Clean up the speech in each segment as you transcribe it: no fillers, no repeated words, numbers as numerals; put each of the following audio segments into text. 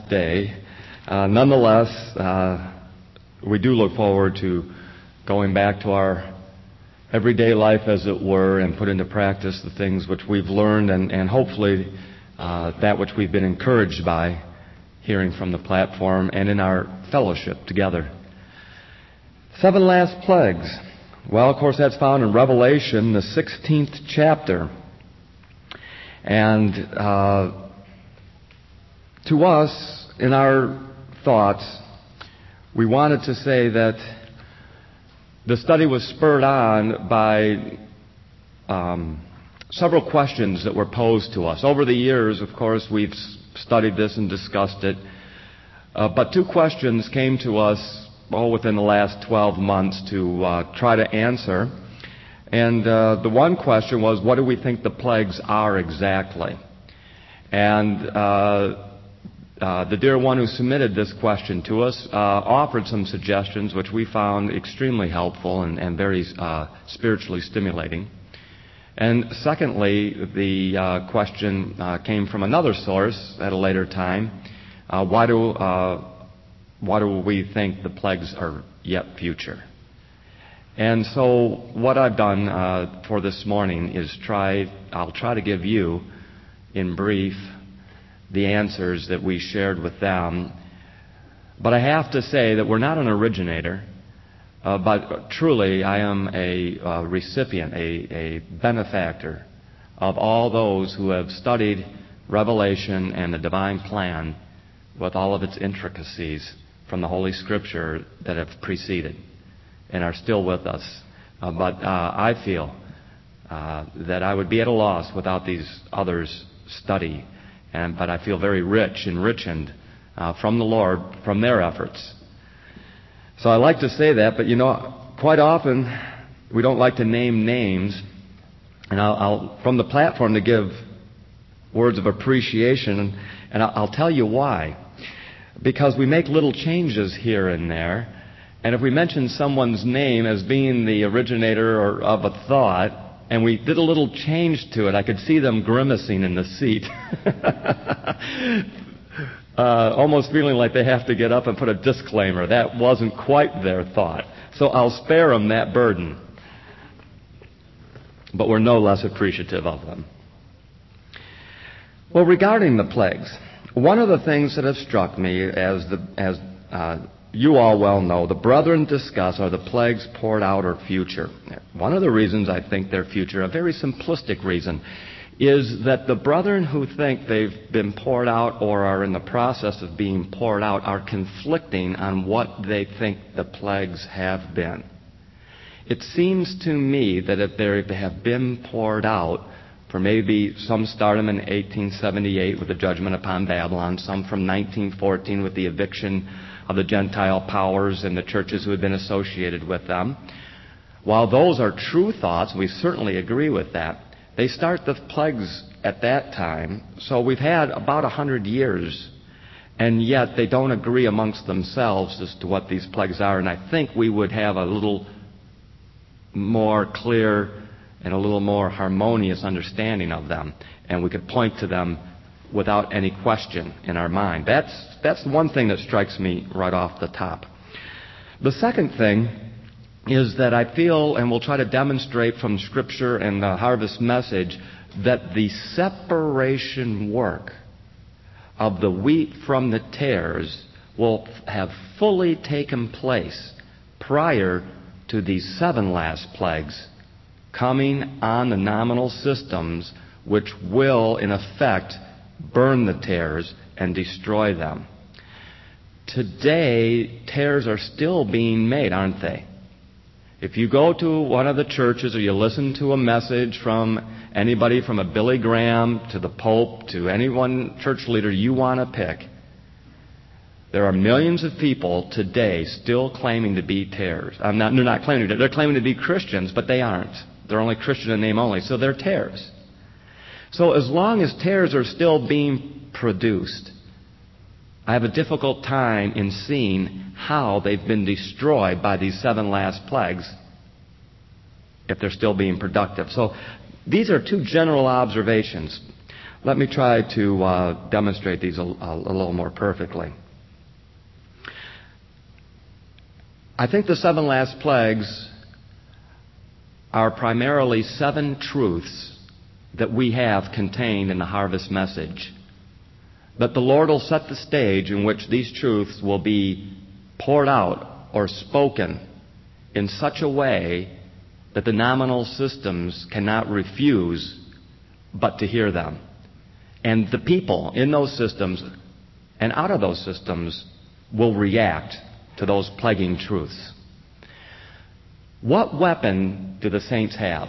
last day. Nonetheless, we do look forward to going back to our everyday life, as it were, and put into practice the things which we've learned and hopefully that which we've been encouraged by hearing from the platform and in our fellowship together. 7 last plagues. Well, of course, that's found in Revelation, the 16th chapter. And to us, in our thoughts, we wanted to say that the study was spurred on by several questions that were posed to us. Over the years, of course, we've studied this and discussed it. But 2 questions came to us within the last 12 months to try to answer. And the one question was, what do we think the plagues are exactly? And the dear one who submitted this question to us offered some suggestions which we found extremely helpful and very spiritually stimulating. And secondly, the question came from another source at a later time. Why do we think the plagues are yet future? And so what I've done for this morning is I'll try to give you, in brief, the answers that we shared with them. But I have to say that we're not an originator, but truly I am a recipient, a benefactor of all those who have studied Revelation and the divine plan with all of its intricacies from the Holy Scripture that have preceded and are still with us. But I feel that I would be at a loss without these others' study. But I feel very enriched from the Lord, from their efforts. So I like to say that, but quite often we don't like to name names. And I'll from the platform to give words of appreciation, and I'll tell you why. Because we make little changes here and there. And if we mention someone's name as being the originator of a thought, and we did a little change to it, I could see them grimacing in the seat. Almost feeling like they have to get up and put a disclaimer. That wasn't quite their thought. So I'll spare them that burden. But we're no less appreciative of them. Well, regarding the plagues, one of the things that have struck me, as you all well know, the brethren discuss are the plagues poured out or future. One of the reasons I think they're future, a very simplistic reason, is that the brethren who think they've been poured out or are in the process of being poured out are conflicting on what they think the plagues have been. It seems to me that if they have been poured out, for maybe some start them in 1878 with the judgment upon Babylon, some from 1914 with the eviction of the Gentile powers and the churches who had been associated with them. While those are true thoughts, we certainly agree with that, they start the plagues at that time. So we've had about 100 years, and yet they don't agree amongst themselves as to what these plagues are. And I think we would have a little more clear and a little more harmonious understanding of them, and we could point to them without any question in our mind. That's one thing that strikes me right off the top. The second thing is that I feel, and we'll try to demonstrate from Scripture and the harvest message, that the separation work of the wheat from the tares will have fully taken place prior to these 7 last plagues coming on the nominal systems, which will, in effect, burn the tares and destroy them. Today, tares are still being made, aren't they? If you go to one of the churches or you listen to a message from anybody from a Billy Graham to the Pope to any one church leader you want to pick, there are millions of people today still claiming to be tares. They're not claiming to. They're claiming to be Christians, but they aren't. They're only Christian in name only, so they're tares. So as long as tares are still being produced, I have a difficult time in seeing how they've been destroyed by these 7 last plagues if they're still being productive. So these are 2 general observations. Let me try to demonstrate these a little more perfectly. I think the 7 last plagues are primarily 7 truths that we have contained in the harvest message. But the Lord will set the stage in which these truths will be poured out or spoken in such a way that the nominal systems cannot refuse but to hear them. And the people in those systems and out of those systems will react to those plaguing truths. What weapon do the saints have?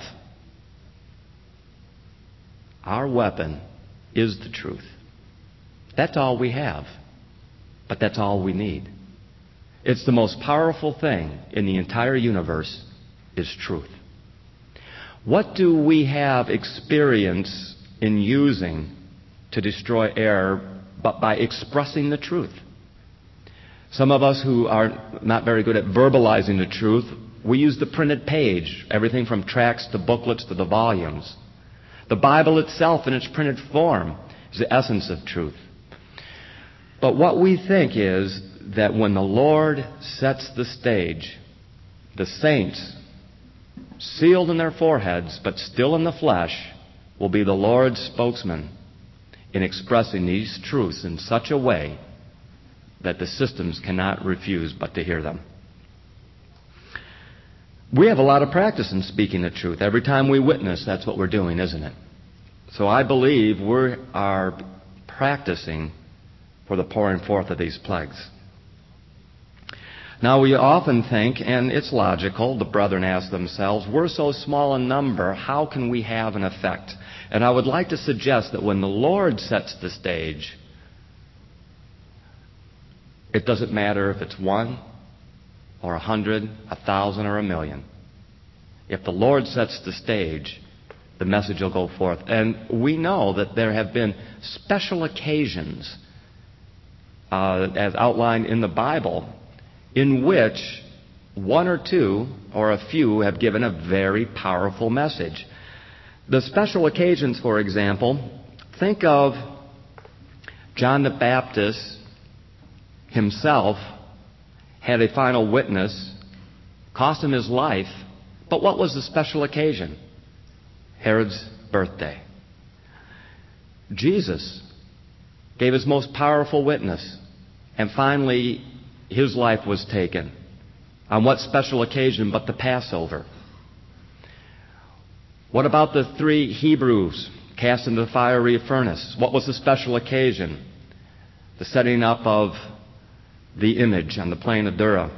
Our weapon is the truth. That's all we have, but that's all we need. It's the most powerful thing in the entire universe is truth. What do we have experience in using to destroy error but by expressing the truth? Some of us who are not very good at verbalizing the truth, we use the printed page, everything from tracts to booklets to the volumes. The Bible itself in its printed form is the essence of truth. But what we think is that when the Lord sets the stage, the saints, sealed in their foreheads but still in the flesh, will be the Lord's spokesman in expressing these truths in such a way that the systems cannot refuse but to hear them. We have a lot of practice in speaking the truth. Every time we witness, that's what we're doing, isn't it? So I believe we are practicing for the pouring forth of these plagues. Now we often think, and it's logical, the brethren ask themselves, we're so small in number, how can we have an effect? And I would like to suggest that when the Lord sets the stage, it doesn't matter if it's 1 or 100, 1,000 or 1,000,000. If the Lord sets the stage, the message will go forth. And we know that there have been special occasions, as outlined in the Bible, in which 1 or 2 or a few have given a very powerful message. The special occasions, for example, think of John the Baptist himself had a final witness, cost him his life, but what was the special occasion? Herod's birthday. Jesus gave his most powerful witness, and finally his life was taken. On what special occasion but the Passover? What about the 3 Hebrews cast into the fiery furnace? What was the special occasion? The setting up of the image on the plain of Dura.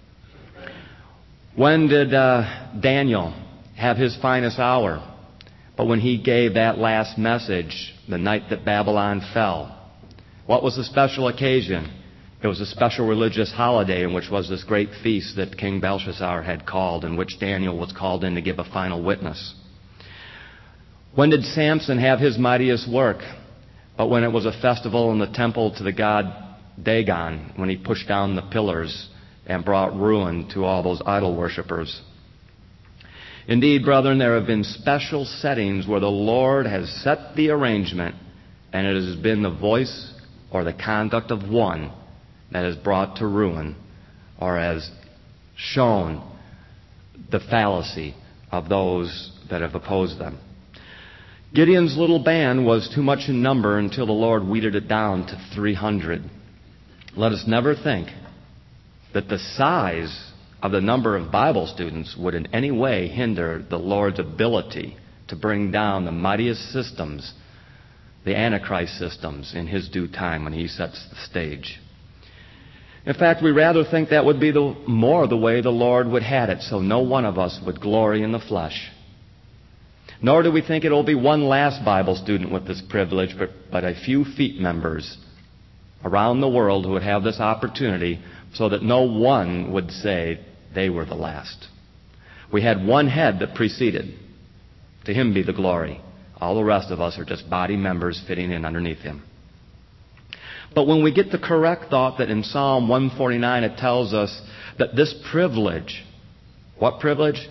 When did Daniel have his finest hour? But when he gave that last message, the night that Babylon fell. What was the special occasion? It was a special religious holiday in which was this great feast that King Belshazzar had called, in which Daniel was called in to give a final witness. When did Samson have his mightiest work? But when it was a festival in the temple to the god Dagon, when he pushed down the pillars and brought ruin to all those idol worshippers. Indeed, brethren, there have been special settings where the Lord has set the arrangement, and it has been the voice or the conduct of one that has brought to ruin or has shown the fallacy of those that have opposed them. Gideon's little band was too much in number until the Lord weeded it down to 300. Let us never think that the size of the number of Bible students would in any way hinder the Lord's ability to bring down the mightiest systems, the Antichrist systems, in His due time when He sets the stage. In fact, we rather think that would be more the way the Lord would have it, so no one of us would glory in the flesh. Nor do we think it will be one last Bible student with this privilege, but a few feet members around the world who would have this opportunity so that no one would say they were the last. We had one head that preceded. To Him be the glory. All the rest of us are just body members fitting in underneath Him. But when we get the correct thought that in Psalm 149 it tells us that this privilege, what privilege?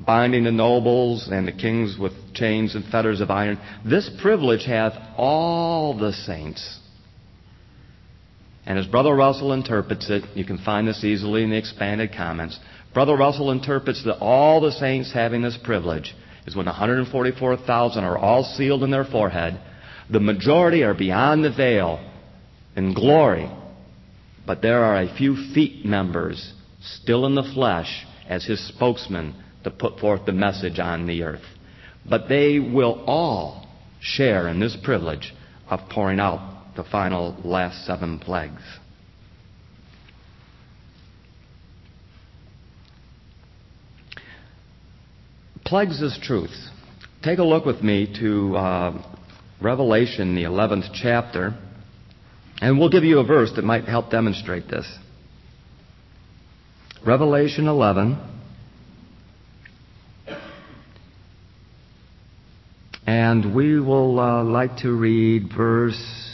binding the nobles and the kings with chains and fetters of iron. This privilege hath all the saints. And as Brother Russell interprets it, you can find this easily in the expanded comments. Brother Russell interprets that all the saints having this privilege is when 144,000 are all sealed in their forehead. The majority are beyond the veil in glory. But there are a few feet members still in the flesh as his spokesman to put forth the message on the earth. But they will all share in this privilege of pouring out the final last 7 plagues. Plagues is truth. Take a look with me to Revelation, the 11th chapter, and we'll give you a verse that might help demonstrate this. Revelation 11. And we will like to read verse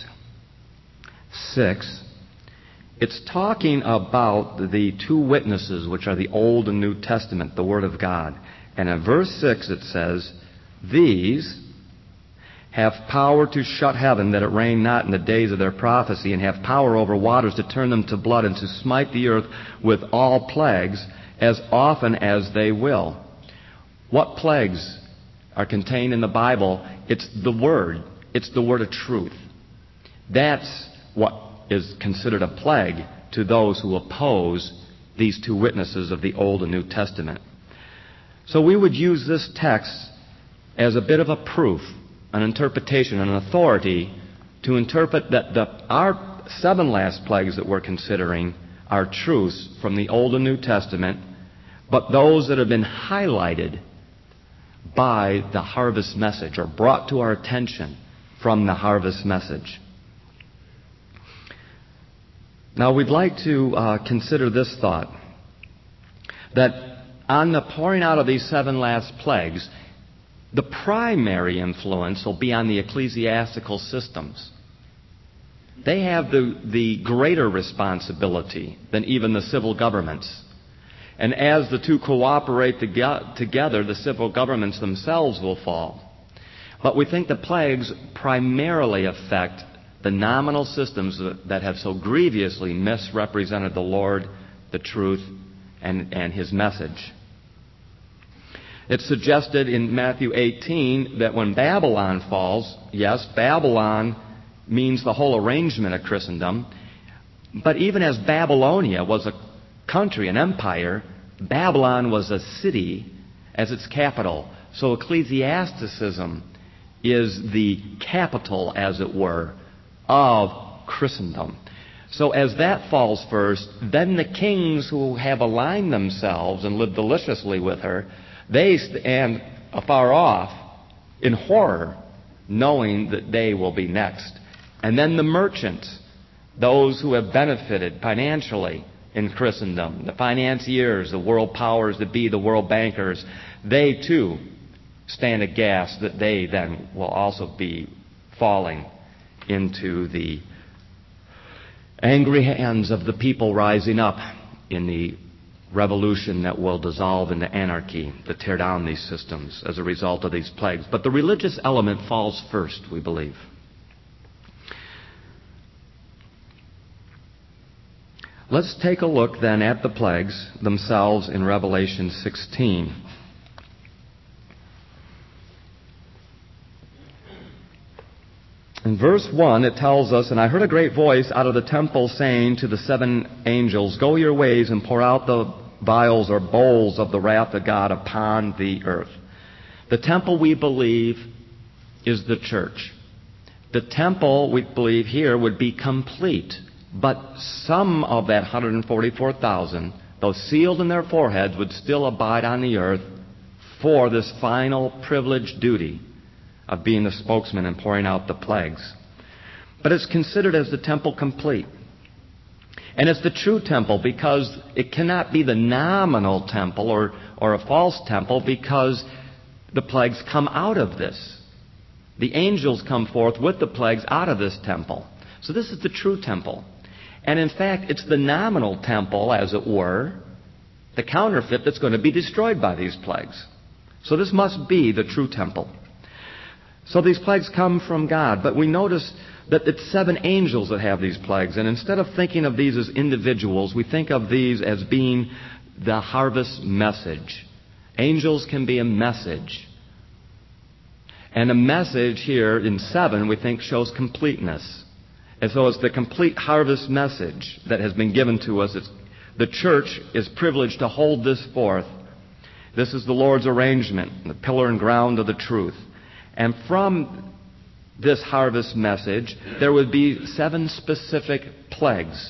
6. It's talking about the 2 witnesses, which are the Old and New Testament, the Word of God. And in verse 6 it says, "These have power to shut heaven, that it rain not in the days of their prophecy, and have power over waters to turn them to blood, and to smite the earth with all plagues as often as they will." What plagues are contained in the Bible? It's the Word. It's the Word of truth. That's what is considered a plague to those who oppose these 2 witnesses of the Old and New Testament. So we would use this text as a bit of a proof, an interpretation, an authority to interpret that our 7 last plagues that we're considering are truths from the Old and New Testament, but those that have been highlighted by the harvest message, or brought to our attention from the harvest message. Now we'd like to consider this thought, that on the pouring out of these 7 last plagues, the primary influence will be on the ecclesiastical systems. They have the greater responsibility than even the civil governments. And as the 2 cooperate together, the civil governments themselves will fall. But we think the plagues primarily affect the nominal systems that have so grievously misrepresented the Lord, the truth, and His message. It's suggested in Matthew 18 that when Babylon falls, yes, Babylon means the whole arrangement of Christendom, but even as Babylonia was a country, an empire, Babylon was a city as its capital. So ecclesiasticism is the capital, as it were, of Christendom. So as that falls first, then the kings who have aligned themselves and lived deliciously with her, they stand afar off in horror, knowing that they will be next. And then the merchants, those who have benefited financially in Christendom, the financiers, the world powers that be, the world bankers, they too stand aghast that they then will also be falling into the angry hands of the people rising up in the revolution that will dissolve into anarchy, to tear down these systems as a result of these plagues. But the religious element falls first, we believe. Let's take a look then at the plagues themselves in Revelation 16. In verse 1, it tells us, "And I heard a great voice out of the temple saying to the 7 angels, Go your ways and pour out the vials or bowls of the wrath of God upon the earth." The temple, we believe, is the church. The temple, we believe here, would be complete. But some of that 144,000, though sealed in their foreheads, would still abide on the earth for this final privileged duty of being the spokesman and pouring out the plagues. But it's considered as the temple complete. And it's the true temple because it cannot be the nominal temple or a false temple, because the plagues come out of this. The angels come forth with the plagues out of this temple. So this is the true temple. And in fact, it's the nominal temple, as it were, the counterfeit, that's going to be destroyed by these plagues. So this must be the true temple. So these plagues come from God, but we notice that it's 7 angels that have these plagues. And instead of thinking of these as individuals, we think of these as being the harvest message. Angels can be a message. And a message here in 7, we think, shows completeness. And so it's the complete harvest message that has been given to us. The church is privileged to hold this forth. This is the Lord's arrangement, the pillar and ground of the truth. And from this harvest message, there would be 7 specific plagues.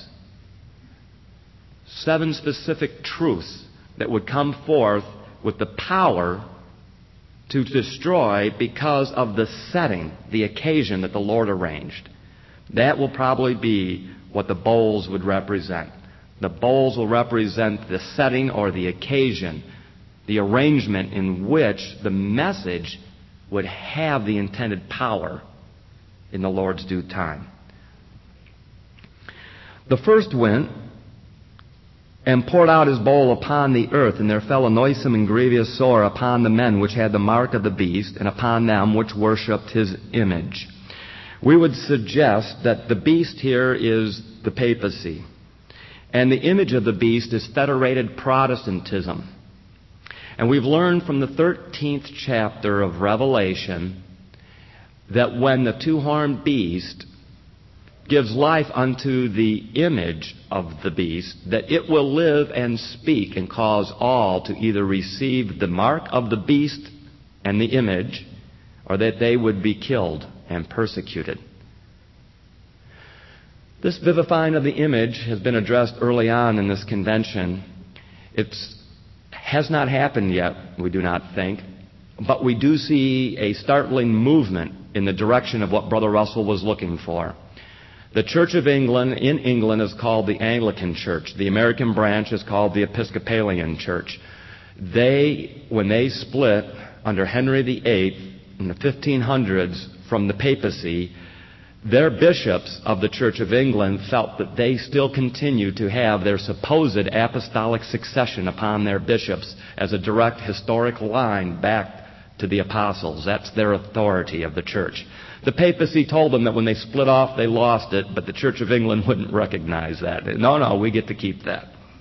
7 specific truths that would come forth with the power to destroy because of the setting, the occasion that the Lord arranged. That will probably be what the bowls would represent. The bowls will represent the setting or the occasion, the arrangement in which the message would have the intended power in the Lord's due time. The first went and poured out his bowl upon the earth, and there fell a noisome and grievous sore upon the men which had the mark of the beast, and upon them which worshipped his image. We would suggest that the beast here is the papacy, and the image of the beast is federated Protestantism. And we've learned from the 13th chapter of Revelation that when the 2-horned beast gives life unto the image of the beast, that it will live and speak and cause all to either receive the mark of the beast and the image, or that they would be killed and persecuted. This vivifying of the image has been addressed early on in this convention. It has not happened yet, we do not think, but we do see a startling movement in the direction of what Brother Russell was looking for. The Church of England in England is called the Anglican Church. The American branch is called the Episcopalian Church. When they split under Henry VIII in the 1500s from the papacy, their bishops of the Church of England felt that they still continued to have their supposed apostolic succession upon their bishops as a direct historic line back to the apostles. That's their authority of the church. The papacy told them that when they split off, they lost it, but the Church of England wouldn't recognize that. No, we get to keep that.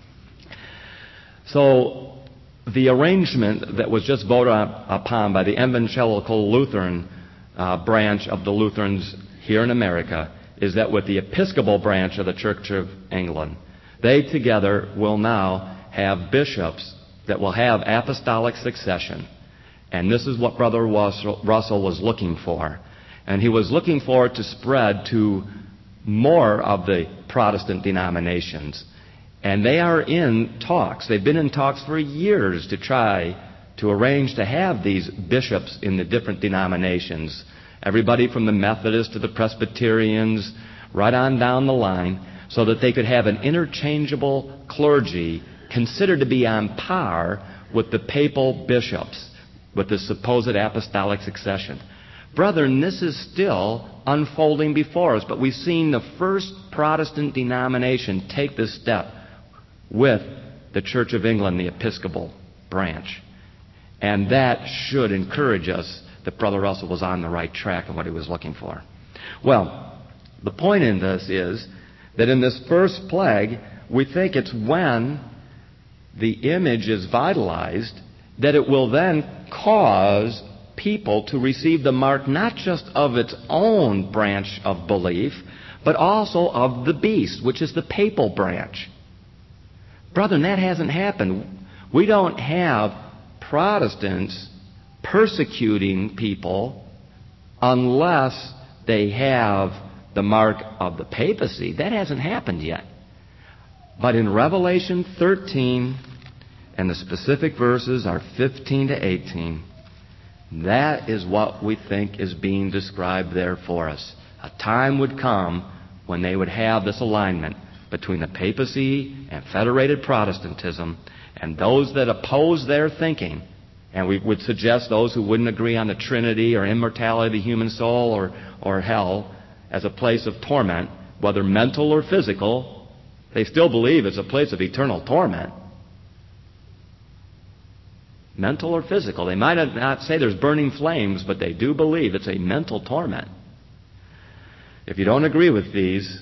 So the arrangement that was just voted upon by the Evangelical Lutheran branch of the Lutherans here in America is that with the Episcopal branch of the Church of England, they together will now have bishops that will have apostolic succession. And this is what Brother Russell was looking for. And he was looking for it to spread to more of the Protestant denominations. And they are in talks. They've been in talks for years to try to arrange to have these bishops in the different denominations. Everybody from the Methodists to the Presbyterians, right on down the line, so that they could have an interchangeable clergy considered to be on par with the papal bishops, with the supposed apostolic succession. Brethren, this is still unfolding before us, but we've seen the first Protestant denomination take this step with the Church of England, the Episcopal branch. And that should encourage us that Brother Russell was on the right track in what he was looking for. Well, the point in this is that in this first plague, we think it's when the image is vitalized that it will then cause people to receive the mark not just of its own branch of belief, but also of the beast, which is the papal branch. Brethren, that hasn't happened. We don't have Protestants persecuting people unless they have the mark of the papacy. That hasn't happened yet. But in Revelation 13, and the specific verses are 15 to 18, that is what we think is being described there for us. A time would come when they would have this alignment between the papacy and federated Protestantism, and those that oppose their thinking, and we would suggest those who wouldn't agree on the Trinity or immortality of the human soul or hell as a place of torment, whether mental or physical, they still believe it's a place of eternal torment. mental or physical. They might not say there's burning flames, but they do believe it's a mental torment. If you don't agree with these,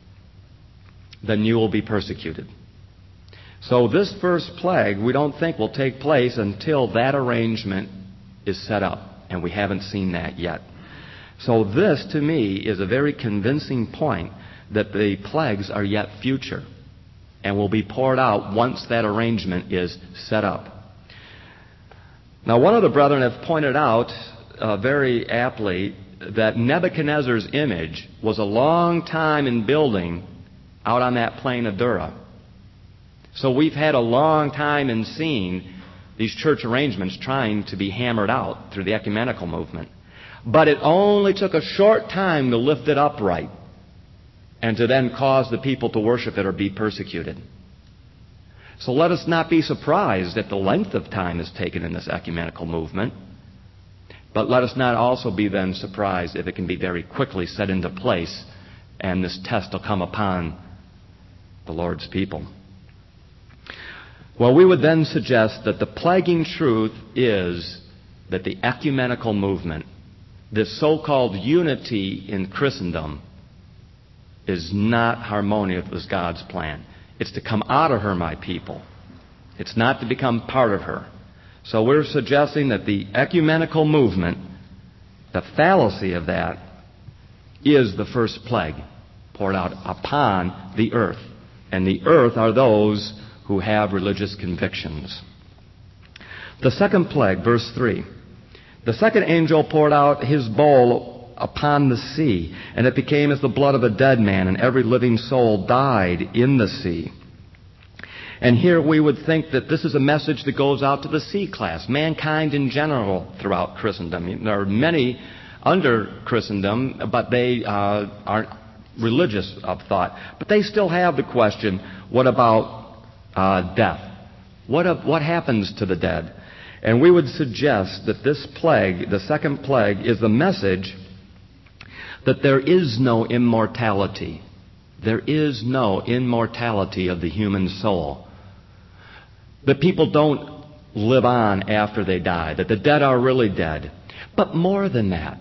then you will be persecuted. So this first plague we don't think will take place until that arrangement is set up, and we haven't seen that yet. So this, to me, is a very convincing point that the plagues are yet future and will be poured out once that arrangement is set up. Now, one of the brethren have pointed out very aptly that Nebuchadnezzar's image was a long time in building out on that plain of Dura. So we've had a long time in seeing these church arrangements trying to be hammered out through the ecumenical movement. But it only took a short time to lift it upright and to then cause the people to worship it or be persecuted. So let us not be surprised at the length of time is taken in this ecumenical movement. But let us not also be then surprised if it can be very quickly set into place and this test will come upon the Lord's people. Well, we would then suggest that the plaguing truth is that the ecumenical movement, this so-called unity in Christendom, is not harmonious with God's plan. It's to come out of her, my people. It's not to become part of her. So we're suggesting that the ecumenical movement, the fallacy of that, is the first plague poured out upon the earth. And the earth are those who have religious convictions. The second plague, verse 3. The second angel poured out his bowl upon the sea, and it became as the blood of a dead man, and every living soul died in the sea. And here we would think that this is a message that goes out to the sea class, mankind in general throughout Christendom. There are many under Christendom, but they aren't religious of thought. But they still have the question, what about death? What happens to the dead? And we would suggest that this plague, the second plague, is the message that there is no immortality. There is no immortality of the human soul. That people don't live on after they die. That the dead are really dead. But more than that,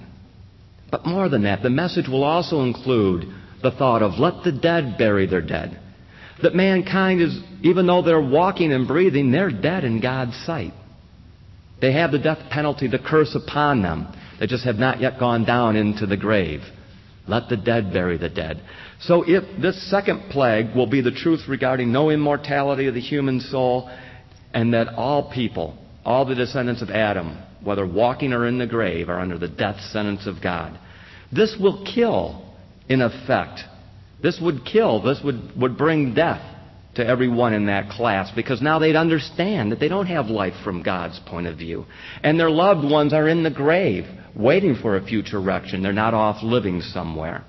the message will also include the thought of let the dead bury their dead. That mankind is, even though they're walking and breathing, they're dead in God's sight. They have the death penalty, the curse upon them. They just have not yet gone down into the grave. Let the dead bury the dead. So if this second plague will be the truth regarding no immortality of the human soul, and that all people, all the descendants of Adam, whether walking or in the grave, are under the death sentence of God. This will kill, in effect. This would bring death to everyone in that class, because now they'd understand that they don't have life from God's point of view. And their loved ones are in the grave, waiting for a future resurrection. They're not off living somewhere.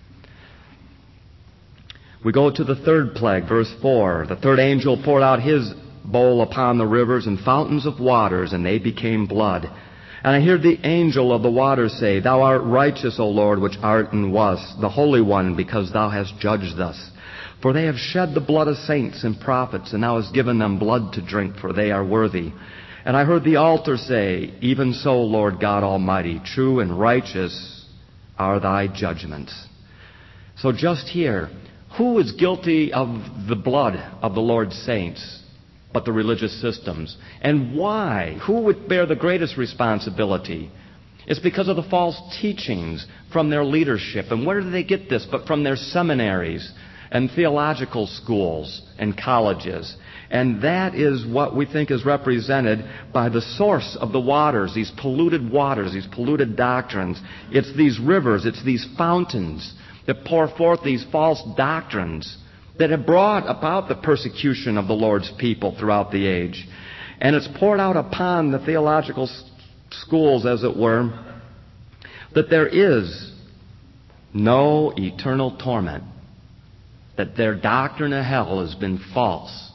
We go to the third plague, verse 4. The third angel poured out his bowl upon the rivers and fountains of waters, and they became blood. And I hear the angel of the waters say, Thou art righteous, O Lord, which art and wast, the Holy One, because thou hast judged thus. For they have shed the blood of saints and prophets, and thou hast given them blood to drink, for they are worthy. And I heard the altar say, Even so, Lord God Almighty, true and righteous are thy judgments. So just here, who is guilty of the blood of the Lord's saints but the religious systems? And why? Who would bear the greatest responsibility? It's because of the false teachings from their leadership. And where do they get this? But from their seminaries and theological schools and colleges. And that is what we think is represented by the source of the waters, these polluted waters, these polluted doctrines. It's these rivers, it's these fountains that pour forth these false doctrines that have brought about the persecution of the Lord's people throughout the age. And it's poured out upon the theological schools, as it were, that there is no eternal torment, that their doctrine of hell has been false.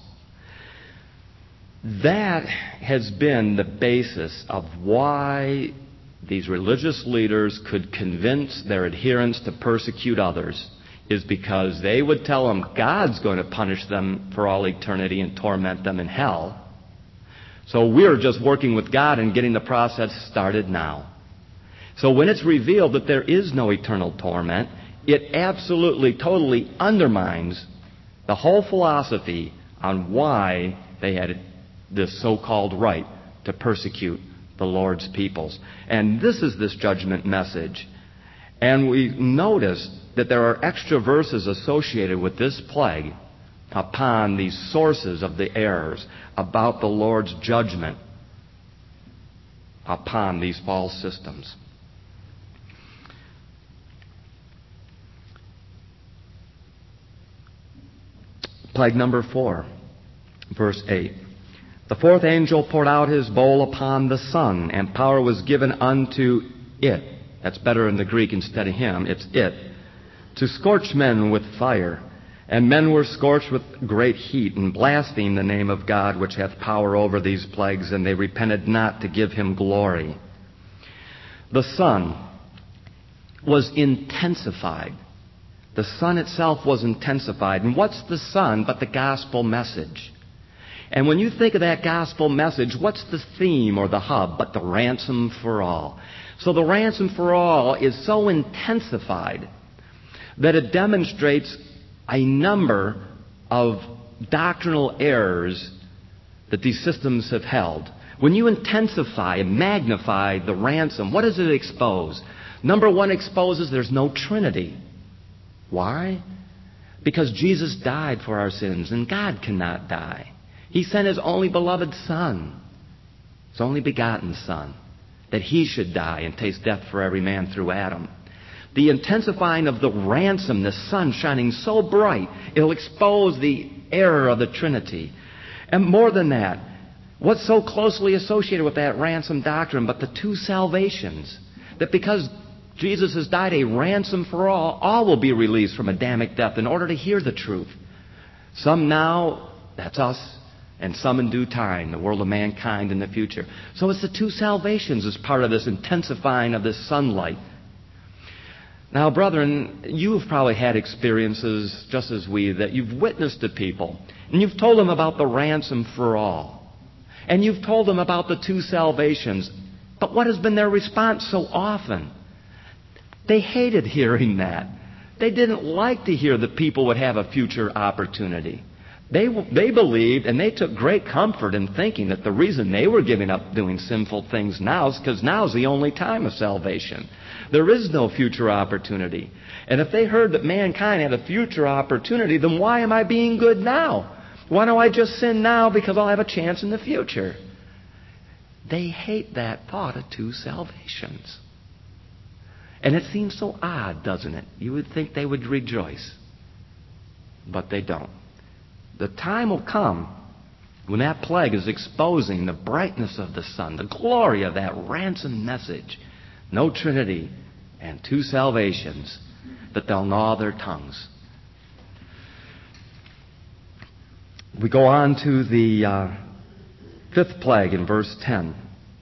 That has been the basis of why these religious leaders could convince their adherents to persecute others, is because they would tell them God's going to punish them for all eternity and torment them in hell. So we're just working with God and getting the process started now. So when it's revealed that there is no eternal torment, it absolutely, totally undermines the whole philosophy on why they had this so-called right to persecute the Lord's peoples. And this is this judgment message. And we notice that there are extra verses associated with this plague upon these sources of the errors about the Lord's judgment upon these false systems. Plague number 4, verse 8. The fourth angel poured out his bowl upon the sun, and power was given unto it. That's better in the Greek instead of him. It's it. To scorch men with fire. And men were scorched with great heat, and blasphemed the name of God, which hath power over these plagues, and they repented not to give him glory. The sun was intensified. The sun itself was intensified. And what's the sun but the gospel message? And when you think of that gospel message, what's the theme or the hub but the ransom for all? So the ransom for all is so intensified that it demonstrates a number of doctrinal errors that these systems have held. When you intensify and magnify the ransom, what does it expose? Number one, exposes there's no Trinity. Why? Because Jesus died for our sins, and God cannot die. He sent His only beloved Son, His only begotten Son, that He should die and taste death for every man through Adam. The intensifying of the ransom, the sun shining so bright, it'll expose the error of the Trinity. And more than that, what's so closely associated with that ransom doctrine but the two salvations? That because Jesus has died a ransom for all will be released from Adamic death in order to hear the truth. Some now, that's us, and some in due time, the world of mankind in the future. So it's the two salvations as part of this intensifying of this sunlight. Now, brethren, you've probably had experiences, just as we, that you've witnessed to people, and you've told them about the ransom for all. And you've told them about the two salvations. But what has been their response so often? They hated hearing that. They didn't like to hear that people would have a future opportunity. They believed, and they took great comfort in thinking that the reason they were giving up doing sinful things now is because now is the only time of salvation. There is no future opportunity. And if they heard that mankind had a future opportunity, then why am I being good now? Why don't I just sin now because I'll have a chance in the future? They hate that thought of two salvations. And it seems so odd, doesn't it? You would think they would rejoice. But they don't. The time will come when that plague is exposing the brightness of the sun, the glory of that ransom message. No Trinity and two salvations, that they'll gnaw their tongues. We go on to the fifth plague in verse 10.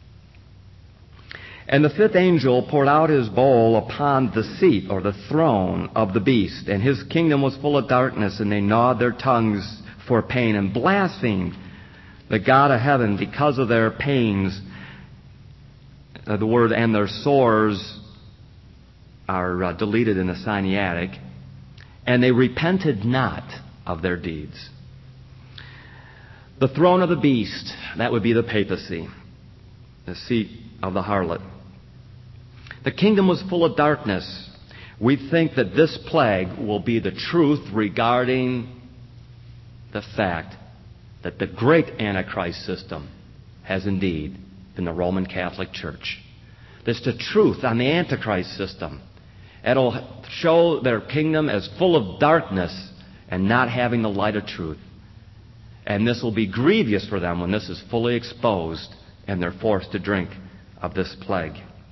And the fifth angel poured out his bowl upon the seat, or the throne, of the beast, and his kingdom was full of darkness, and they gnawed their tongues for pain, and blasphemed the God of heaven because of their pains. The word "and their sores" are deleted in the Sinaitic. And they repented not of their deeds. The throne of the beast, that would be the papacy, the seat of the harlot. The kingdom was full of darkness. We think that this plague will be the truth regarding the fact that the great Antichrist system has indeed been the Roman Catholic Church. That's the truth on the Antichrist system. It'll show their kingdom as full of darkness and not having the light of truth. And this will be grievous for them when this is fully exposed and they're forced to drink of this plague.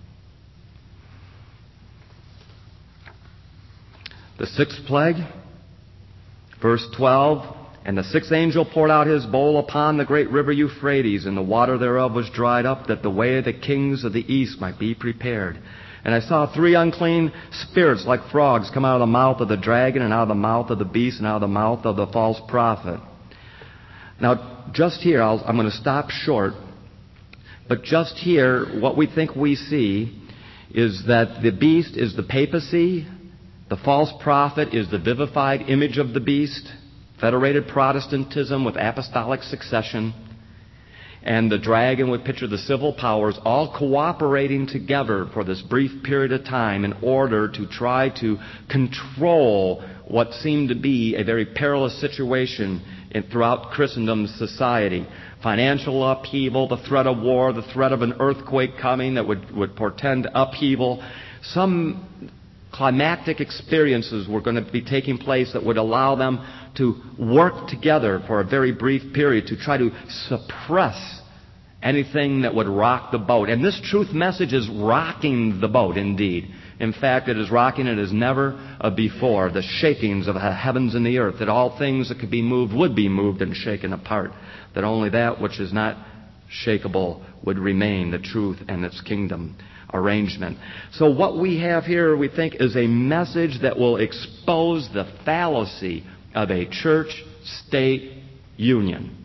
The sixth plague, verse 12, and the sixth angel poured out his bowl upon the great river Euphrates, and the water thereof was dried up, that the way of the kings of the east might be prepared. And I saw three unclean spirits like frogs come out of the mouth of the dragon, and out of the mouth of the beast, and out of the mouth of the false prophet. Now, just here, I'm going to stop short But just here, what we think we see is that the beast is the papacy, the false prophet is the vivified image of the beast, federated Protestantism with apostolic succession, and the dragon would picture the civil powers all cooperating together for this brief period of time in order to try to control what seemed to be a very perilous situation throughout Christendom's society. Financial upheaval, the threat of war, the threat of an earthquake coming that would portend upheaval. Some climactic experiences were going to be taking place that would allow them to work together for a very brief period to try to suppress anything that would rock the boat. And this truth message is rocking the boat indeed. In fact, it is rocking it as never before. The shakings of the heavens and the earth, that all things that could be moved would be moved and shaken apart. That only that which is not shakable would remain, the truth and its kingdom arrangement. So what we have here, we think, is a message that will expose the fallacy of a church-state union.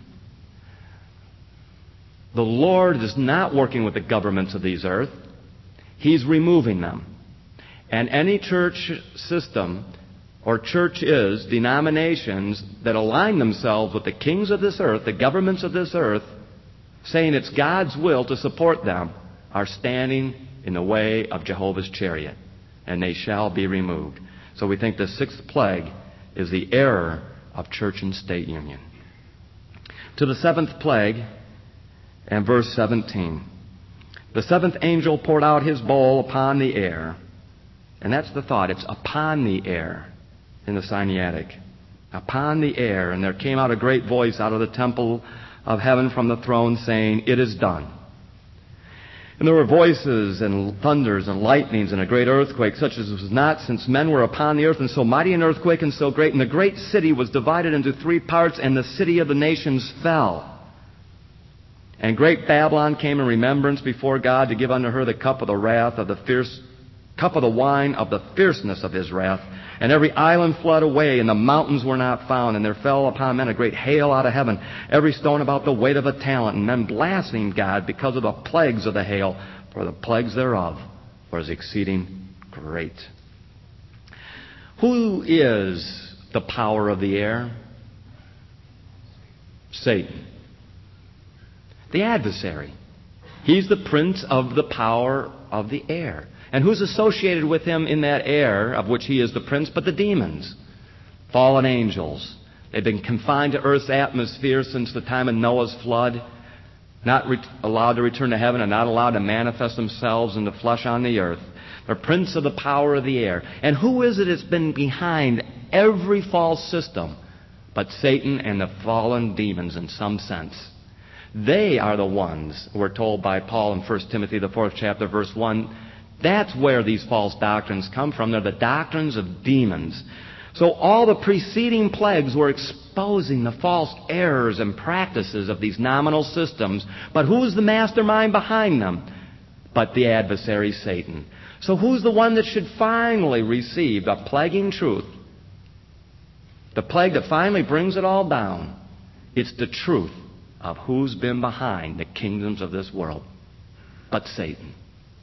The Lord is not working with the governments of this earth. He's removing them. And any church system or churches, denominations that align themselves with the kings of this earth, the governments of this earth, saying it's God's will to support them, are standing in the way of Jehovah's chariot, and they shall be removed. So we think the sixth plague is the error of church and state union. To the seventh plague, and verse 17. The seventh angel poured out his bowl upon the air. And that's the thought. It's upon the air in the Sinaitic. Upon the air. And there came out a great voice out of the temple of heaven from the throne saying, "It is done." And there were voices and thunders and lightnings and a great earthquake, such as was not since men were upon the earth, and so mighty an earthquake and so great. And the great city was divided into three parts, and the city of the nations fell. And great Babylon came in remembrance before God to give unto her the cup of the wrath of the cup of the wine of the fierceness of his wrath. And every island fled away, and the mountains were not found. And there fell upon men a great hail out of heaven, every stone about the weight of a talent. And men blasphemed God because of the plagues of the hail, for the plagues thereof was exceeding great. Who is the power of the air? Satan. The adversary. He's the prince of the power of the air. And who's associated with him in that air, of which he is the prince, but the demons? Fallen angels. They've been confined to earth's atmosphere since the time of Noah's flood, not allowed to return to heaven and not allowed to manifest themselves in the flesh on the earth. They're prince of the power of the air. And who is it that's been behind every false system but Satan and the fallen demons in some sense? They are the ones, we're told by Paul in 1 Timothy, the 4th chapter, verse 1. That's where these false doctrines come from. They're the doctrines of demons. So all the preceding plagues were exposing the false errors and practices of these nominal systems. But who's the mastermind behind them? But the adversary, Satan. So who's the one that should finally receive the plaguing truth? The plague that finally brings it all down. It's the truth of who's been behind the kingdoms of this world, but Satan.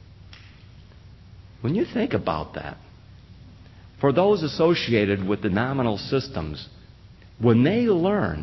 When you think about that, for those associated with the nominal systems, when they learn,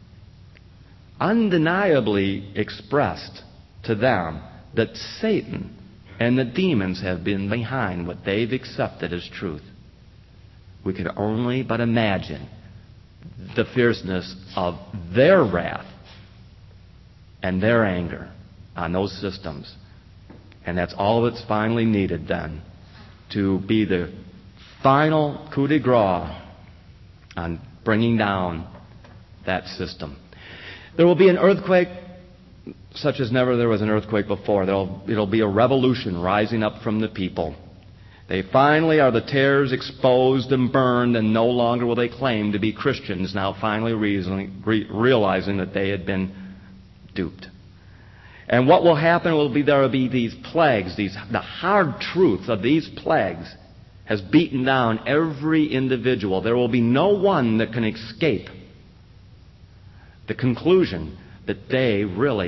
undeniably expressed to them, that Satan and the demons have been behind what they've accepted as truth, we can only but imagine the fierceness of their wrath and their anger on those systems. And that's all that's finally needed then to be the final coup de grace on bringing down that system. There will be an earthquake such as never there was an earthquake before. It'll be a revolution rising up from the people. They finally are the tares exposed and burned, and no longer will they claim to be Christians, now finally realizing that they had been duped. And what will happen will be there will be these plagues, the hard truth of these plagues has beaten down every individual. There will be no one that can escape the conclusion that they really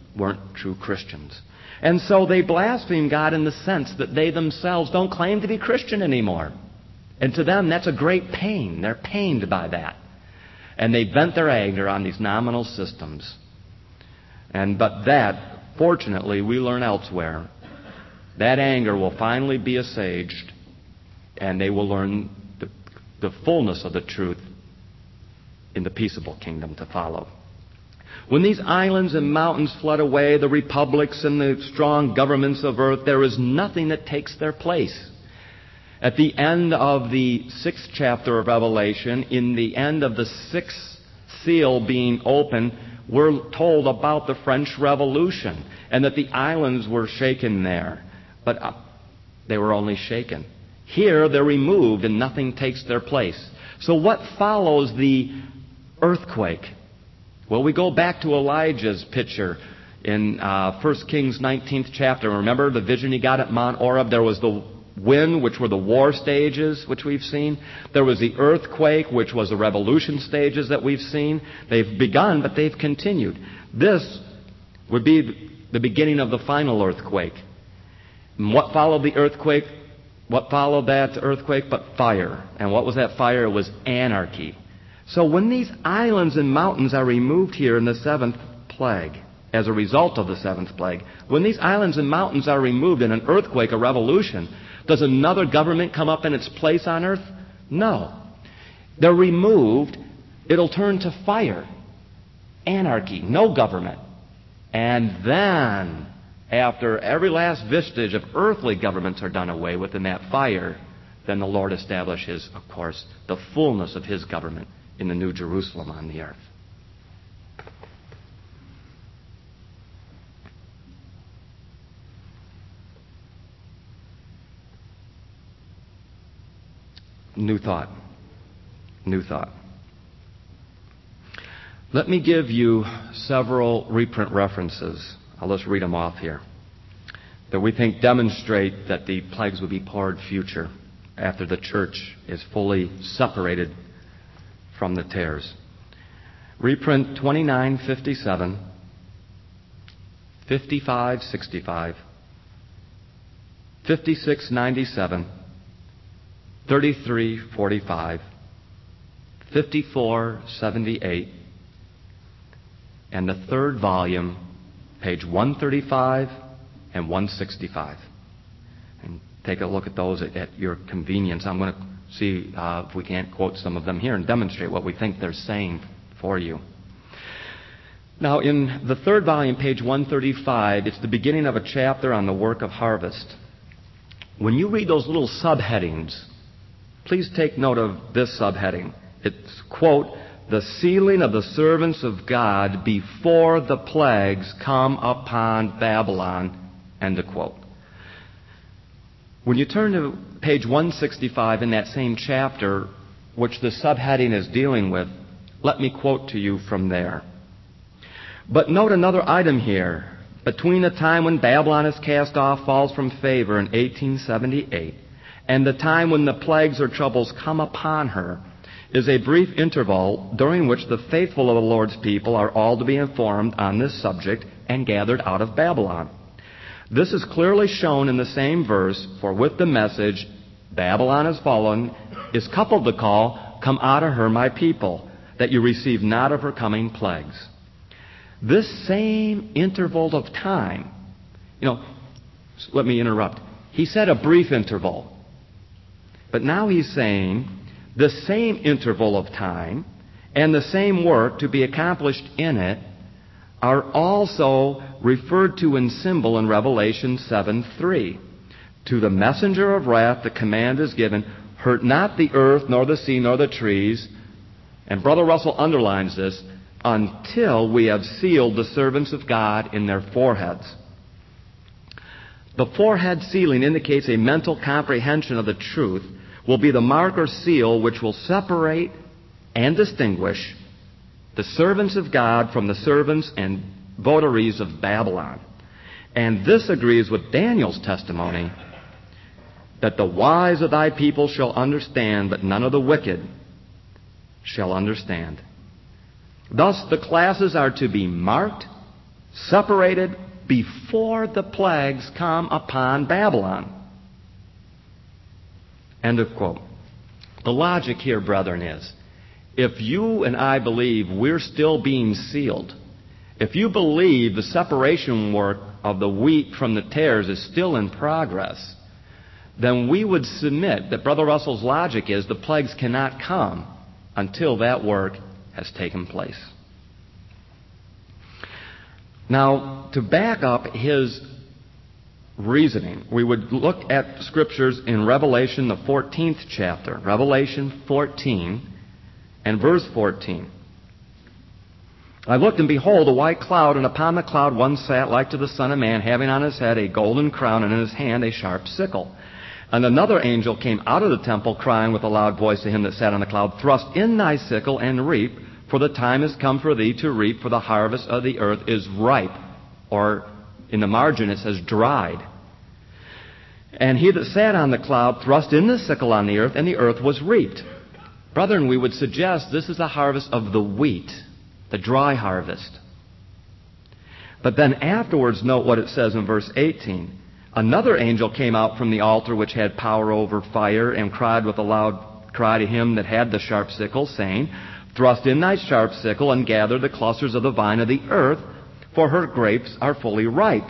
weren't true Christians. And so they blaspheme God in the sense that they themselves don't claim to be Christian anymore. And to them, that's a great pain. They're pained by that. And they vent their anger on these nominal systems. But that, fortunately, we learn elsewhere. That anger will finally be assuaged, and they will learn the fullness of the truth in the peaceable kingdom to follow. When these islands and mountains flood away, the republics and the strong governments of earth, there is nothing that takes their place. At the end of the 6th chapter of Revelation, in the end of the 6th seal being opened, we're told about the French Revolution and that the islands were shaken there. But they were only shaken. Here, they're removed and nothing takes their place. So what follows the earthquake? Well, we go back to Elijah's picture in 1 Kings 19th chapter. Remember the vision he got at Mount Oreb? There was the wind, which were the war stages, which we've seen. There was the earthquake, which was the revolution stages that we've seen. They've begun, but they've continued. This would be the beginning of the final earthquake. And what followed the earthquake? What followed that earthquake but fire? And what was that fire? It was anarchy. So when these islands and mountains are removed here in the 7th plague, as a result of the 7th plague, when these islands and mountains are removed in an earthquake, a revolution, does another government come up in its place on earth? No. They're removed. It'll turn to fire. Anarchy. No government. And then, after every last vestige of earthly governments are done away with in that fire, then the Lord establishes, of course, the fullness of His government in the New Jerusalem on the earth. New thought. Let me give you several reprint references. I'll just read them off here, that we think demonstrate that the plagues will be poured future after the church is fully separated from the tares. Reprint 2957, 5565, 5697, 3345, 5478, and the 3rd volume, page 135 and 165. And take a look at those at your convenience. I'm going to see if we can't quote some of them here and demonstrate what we think they're saying for you. Now, in the 3rd volume, page 135, it's the beginning of a chapter on the work of harvest. When you read those little subheadings, please take note of this subheading. It's, quote, the sealing of the servants of God before the plagues come upon Babylon, end of quote. When you turn to page 165 in that same chapter, which the subheading is dealing with, let me quote to you from there. But note another item here. Between the time when Babylon is cast off, falls from favor in 1878, and the time when the plagues or troubles come upon her, is a brief interval during which the faithful of the Lord's people are all to be informed on this subject and gathered out of Babylon. This is clearly shown in the same verse, for with the message, Babylon is fallen, is coupled the call, come out of her, my people, that you receive not of her coming plagues. This same interval of time, let me interrupt. He said a brief interval. But now he's saying the same interval of time and the same work to be accomplished in it are also referred to in symbol in Revelation 7:3. To the messenger of wrath the command is given, hurt not the earth, nor the sea, nor the trees. And Brother Russell underlines this, until we have sealed the servants of God in their foreheads. The forehead sealing indicates a mental comprehension of the truth, will be the mark or seal which will separate and distinguish the servants of God from the servants and votaries of Babylon. And this agrees with Daniel's testimony that the wise of thy people shall understand, but none of the wicked shall understand. Thus, the classes are to be marked separated before the plagues come upon Babylon. End of quote. The logic here, brethren, is if you and I believe we're still being sealed, if you believe the separation work of the wheat from the tares is still in progress, then we would submit that Brother Russell's logic is the plagues cannot come until that work has taken place. Now, to back up his reasoning, we would look at scriptures in Revelation, the 14th chapter. Revelation 14 and verse 14. I looked, and behold, a white cloud, and upon the cloud one sat like to the Son of Man, having on his head a golden crown, and in his hand a sharp sickle. And another angel came out of the temple, crying with a loud voice to him that sat on the cloud, Thrust in thy sickle and reap, for the time is come for thee to reap, for the harvest of the earth is ripe. Or in the margin it says dried. And he that sat on the cloud thrust in the sickle on the earth, and the earth was reaped. Brethren, we would suggest this is the harvest of the wheat, the dry harvest. But then afterwards, note what it says in verse 18. Another angel came out from the altar which had power over fire, and cried with a loud cry to him that had the sharp sickle, saying, Thrust in thy sharp sickle, and gather the clusters of the vine of the earth, for her grapes are fully ripe.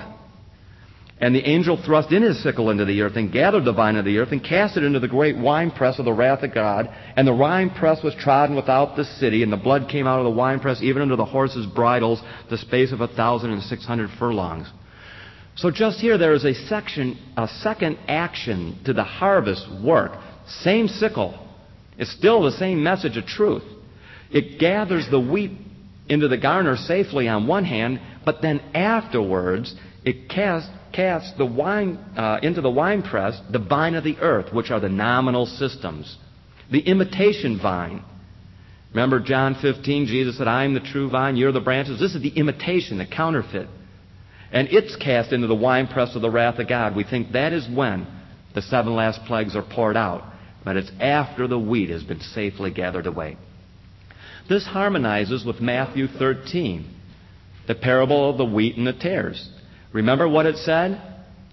And the angel thrust in his sickle into the earth, and gathered the vine of the earth, and cast it into the great winepress of the wrath of God. And the winepress was trodden without the city, and the blood came out of the winepress even unto the horses' bridles, the space of 1,600 furlongs. So just here there is a second action to the harvest work. Same sickle. It's still the same message of truth. It gathers the wheat into the garner safely on one hand, but then afterwards it casts the wine into the winepress, the vine of the earth, which are the nominal systems. The imitation vine. Remember John 15, Jesus said, I am the true vine, you're the branches. This is the imitation, the counterfeit. And it's cast into the winepress of the wrath of God. We think that is when the 7 last plagues are poured out. But it's after the wheat has been safely gathered away. This harmonizes with Matthew 13, the parable of the wheat and the tares. Remember what it said?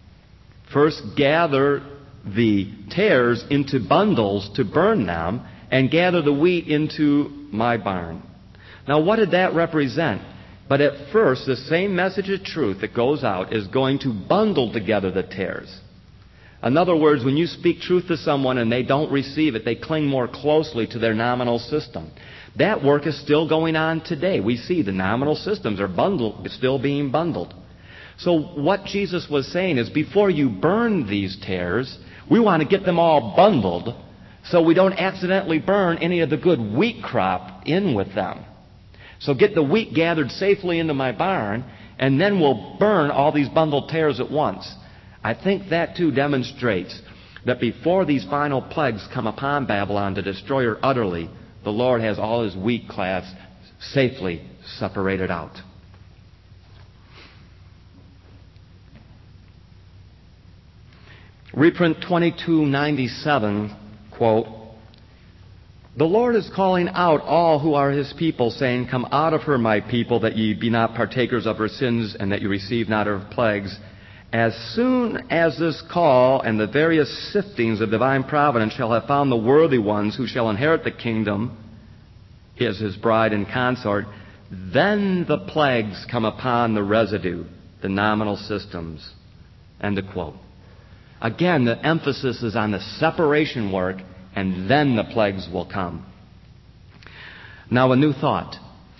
First gather the tares into bundles to burn them, and gather the wheat into my barn. Now what did that represent? But at first, the same message of truth that goes out is going to bundle together the tares. In other words, when you speak truth to someone and they don't receive it, they cling more closely to their nominal system. That work is still going on today. We see the nominal systems are still being bundled. So what Jesus was saying is, before you burn these tares, we want to get them all bundled so we don't accidentally burn any of the good wheat crop in with them. So get the wheat gathered safely into my barn, and then we'll burn all these bundled tares at once. I think that too demonstrates that before these final plagues come upon Babylon to destroy her utterly, the Lord has all his wheat class safely separated out. Reprint 2297, quote, The Lord is calling out all who are his people, saying, Come out of her, my people, that ye be not partakers of her sins, and that ye receive not her plagues. As soon as this call and the various siftings of divine providence shall have found the worthy ones who shall inherit the kingdom, as his bride and consort, then the plagues come upon the residue, the nominal systems. End of quote. Again, the emphasis is on the separation work, and then the plagues will come. Now, a new thought.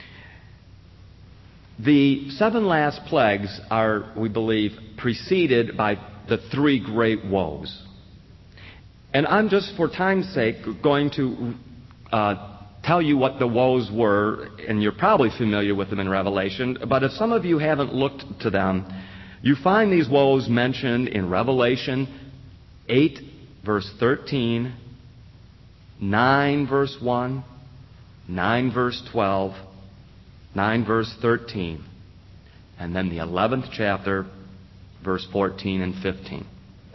The 7 last plagues are, we believe, preceded by the 3 great woes. And I'm just, for time's sake, going to tell you what the woes were, and you're probably familiar with them in Revelation, but if some of you haven't looked to them, you find these woes mentioned in Revelation 8, verse 13, 9, verse 1, 9, verse 12, 9, verse 13, and then the 11th chapter, verse 14 and 15.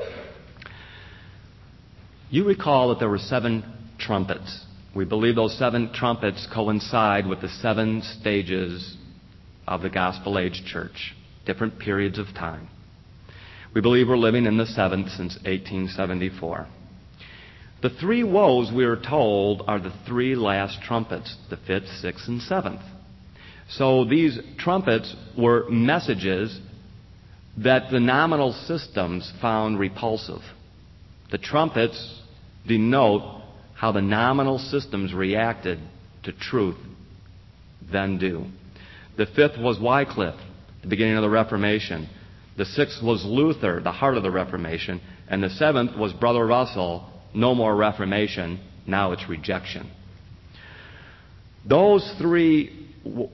You recall that there were 7 trumpets. We believe those 7 trumpets coincide with the 7 stages of the Gospel Age Church, different periods of time. We believe we're living in the seventh since 1874. The three woes, we are told, are the three last trumpets, the fifth, sixth, and seventh. So these trumpets were messages that the nominal systems found repulsive. The trumpets denote how the nominal systems reacted to truth, then do. The fifth was Wycliffe, the beginning of the Reformation. The sixth was Luther, the heart of the Reformation. And the seventh was Brother Russell, no more Reformation, now it's rejection. Those three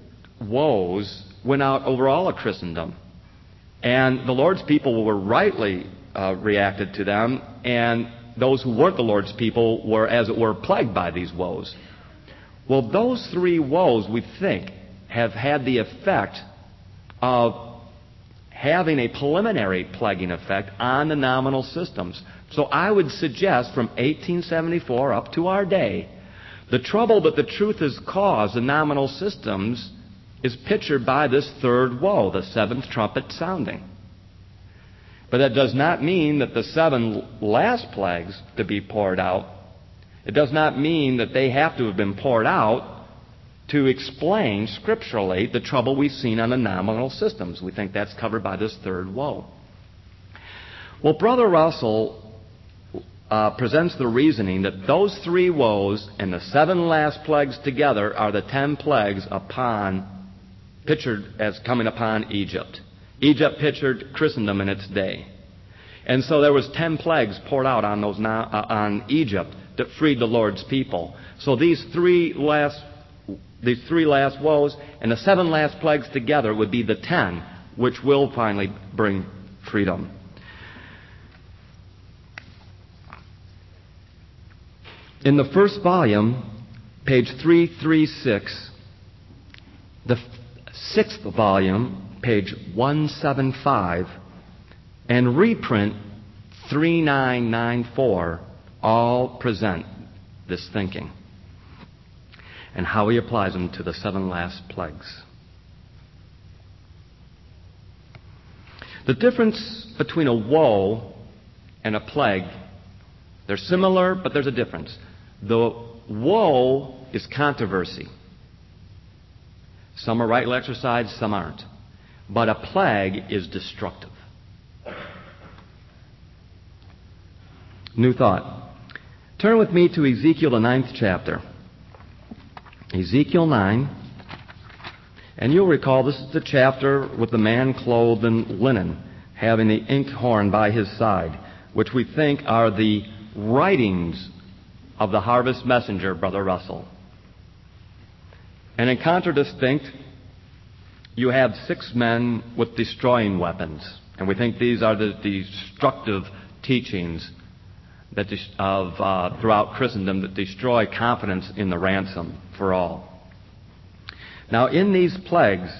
woes went out over all of Christendom. And the Lord's people were rightly reacted to them, and those who weren't the Lord's people were, as it were, plagued by these woes. Well, those three woes, we think, have had the effect of having a preliminary plaguing effect on the nominal systems. So I would suggest from 1874 up to our day, the trouble that the truth has caused the nominal systems is pictured by this third woe, the seventh trumpet sounding. But that does not mean that the seven last plagues to be poured out, it does not mean that they have to have been poured out to explain scripturally the trouble we've seen on the nominal systems. We think that's covered by this third woe. Well, Brother Russell presents the reasoning that those three woes and the seven last plagues together are the 10 plagues pictured as coming upon Egypt. Egypt pictured Christendom in its day. And so there was 10 plagues poured out on Egypt that freed the Lord's people. So these three last woes and the seven last plagues together would be the 10, which will finally bring freedom. In the first volume, page 336, the sixth volume, page 175, and reprint 3994 all present this thinking and how he applies them to the seven last plagues. The difference between a woe and a plague, they're similar, but there's a difference. The woe is controversy. Some are rightly exercised, some aren't. But a plague is destructive. New thought. Turn with me to Ezekiel, the 9th chapter. Ezekiel 9. And you'll recall this is the chapter with the man clothed in linen, having the inkhorn by his side, which we think are the writings of the harvest messenger, Brother Russell. And in contradistinct, you have 6 men with destroying weapons. And we think these are the destructive teachings that throughout Christendom that destroy confidence in the ransom for all. Now, in these plagues,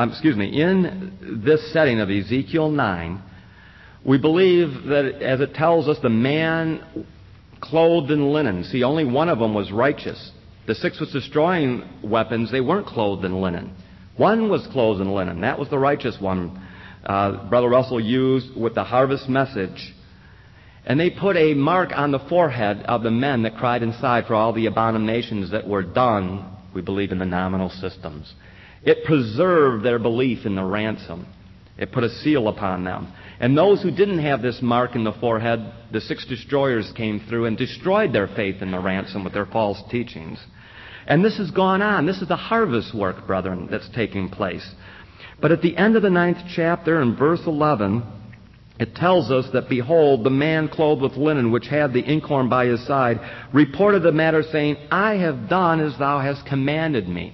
in this setting of Ezekiel 9, we believe that as it tells us the man clothed in linen, see, only one of them was righteous. The 6 with destroying weapons, they weren't clothed in linen. One was clothed in linen. That was the righteous one. Brother Russell used with the harvest message. And they put a mark on the forehead of the men that cried inside for all the abominations that were done, we believe, in the nominal systems. It preserved their belief in the ransom. It put a seal upon them. And those who didn't have this mark in the forehead, the 6 destroyers came through and destroyed their faith in the ransom with their false teachings. And this has gone on. This is the harvest work, brethren, that's taking place. But at the end of the 9th chapter, in verse 11, it tells us that, behold, the man clothed with linen, which had the inkhorn by his side, reported the matter, saying, I have done as thou hast commanded me.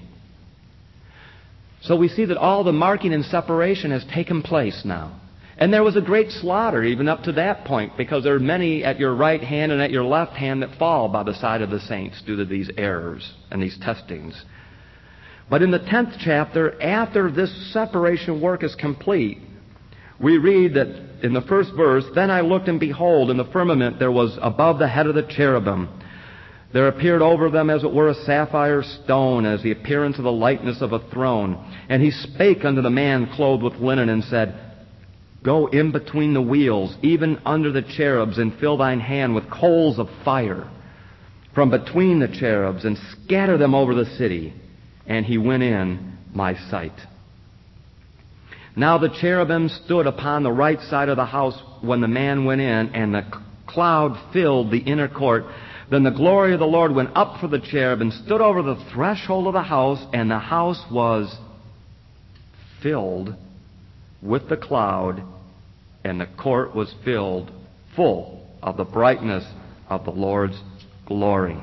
So we see that all the marking and separation has taken place now. And there was a great slaughter even up to that point, because there are many at your right hand and at your left hand that fall by the side of the saints due to these errors and these testings. But in the 10th chapter, after this separation work is complete, we read that in the first verse, Then I looked, and behold, in the firmament there was above the head of the cherubim There appeared over them as it were a sapphire stone, as the appearance of the likeness of a throne. And he spake unto the man clothed with linen, and said, Go in between the wheels, even under the cherubs, and fill thine hand with coals of fire from between the cherubs, and scatter them over the city. And he went in my sight. Now the cherubim stood upon the right side of the house when the man went in, and the cloud filled the inner court. Then the glory of the Lord went up for the cherub and stood over the threshold of the house, and the house was filled with the cloud, and the court was filled full of the brightness of the Lord's glory.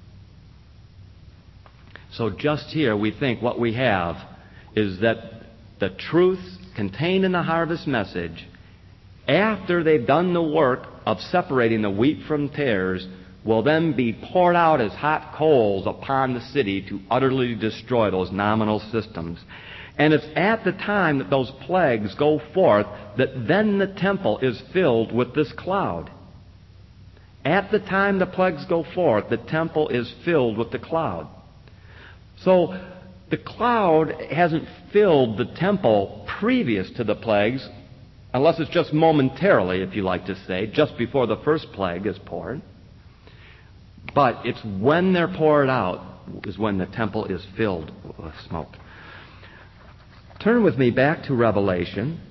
So just here we think what we have is that the truth contained in the harvest message, after they've done the work of separating the wheat from tares, will then be poured out as hot coals upon the city to utterly destroy those nominal systems. And it's at the time that those plagues go forth that then the temple is filled with this cloud. At the time the plagues go forth, the temple is filled with the cloud. So the cloud hasn't filled the temple previous to the plagues, unless it's just momentarily, if you like to say, just before the first plague is poured. But it's when they're poured out is when the temple is filled with smoke. Turn with me back to Revelation,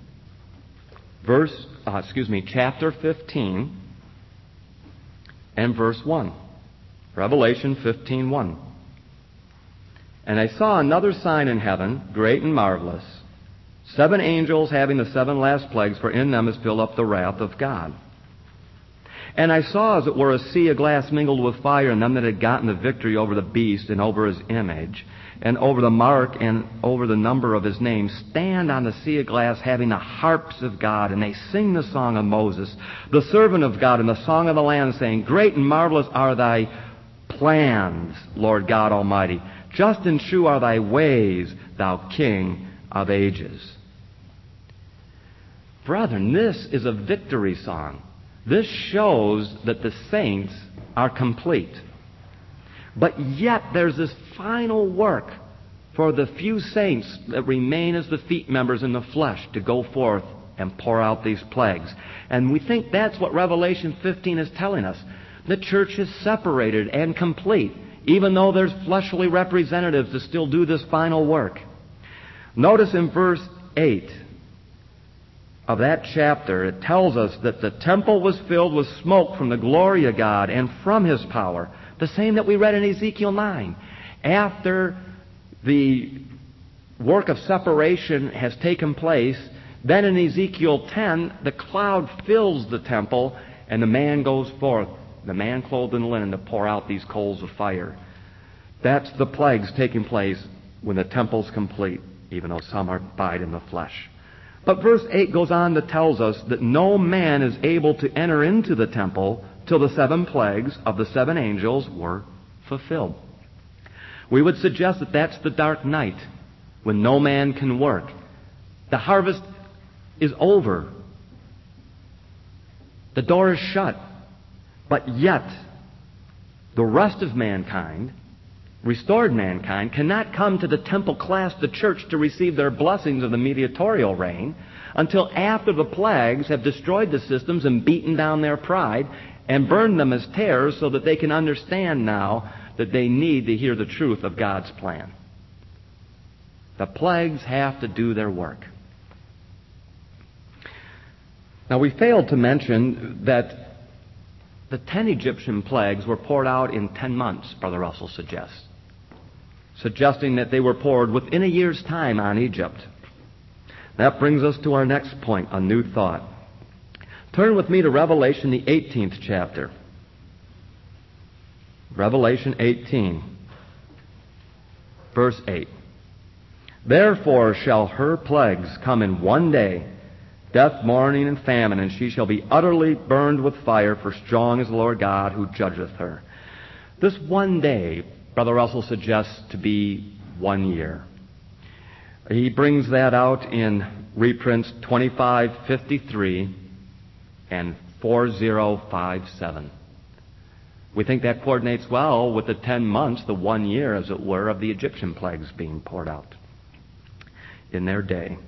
chapter 15 and verse 1. Revelation 15:1. And I saw another sign in heaven, great and marvelous, 7 angels having the 7 last plagues, for in them is filled up the wrath of God. And I saw, as it were, a sea of glass mingled with fire, and them that had gotten the victory over the beast and over his image, and over the mark and over the number of his name, stand on the sea of glass, having the harps of God, and they sing the song of Moses, the servant of God, and the song of the Lamb, saying, Great and marvelous are thy plans, Lord God Almighty. Just and true are thy ways, thou King of ages. Brethren, this is a victory song. This shows that the saints are complete. But yet there's this final work for the few saints that remain as the feet members in the flesh to go forth and pour out these plagues. And we think that's what Revelation 15 is telling us. The church is separated and complete, even though there's fleshly representatives to still do this final work. Notice in verse 8 of that chapter, it tells us that the temple was filled with smoke from the glory of God and from His power. The same that we read in Ezekiel 9. After the work of separation has taken place, then in Ezekiel 10, the cloud fills the temple and the man goes forth, the man clothed in linen, to pour out these coals of fire. That's the plagues taking place when the temple's complete, even though some abide in the flesh. But verse 8 goes on to tell us that no man is able to enter into the temple till the 7 plagues of the 7 angels were fulfilled. We would suggest that that's the dark night when no man can work. The harvest is over. The door is shut. But yet, the rest of mankind, restored mankind, cannot come to the temple class, the church, to receive their blessings of the mediatorial reign until after the plagues have destroyed the systems and beaten down their pride and burned them as tares, so that they can understand now that they need to hear the truth of God's plan. The plagues have to do their work. Now, we failed to mention that the 10 Egyptian plagues were poured out in 10 months, Brother Russell suggests, suggesting that they were poured within a year's time on Egypt. That brings us to our next point, a new thought. Turn with me to Revelation, the 18th chapter. Revelation 18, verse 8. Therefore shall her plagues come in one day, death, mourning, and famine, and she shall be utterly burned with fire, for strong is the Lord God who judgeth her. This one day, Brother Russell suggests to be 1 year. He brings that out in reprints 2553 and 4057. We think that coordinates well with the 10 months, the 1 year, as it were, of the Egyptian plagues being poured out in their day.